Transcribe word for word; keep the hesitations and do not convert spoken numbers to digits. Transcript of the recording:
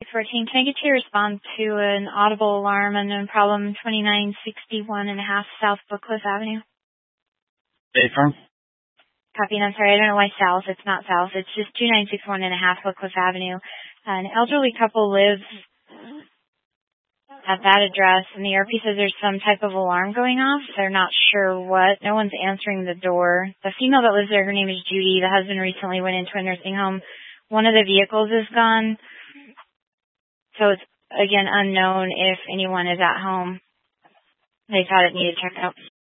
fourteen. Can I get you to respond to an audible alarm unknown problem twenty-nine sixty-one and a half South Bookcliff Avenue? State Farm? Copy, and I'm sorry, I don't know why South. It's not South. It's just two nine six one and a half Bookcliff Avenue. An elderly couple lives at that address, and the R P says there's some type of alarm going off. They're not sure what. No one's answering the door. The female that lives there, her name is Judy. The husband recently went into a nursing home. One of the vehicles is gone. So it's, again, unknown if anyone is at home. They thought it needed check out.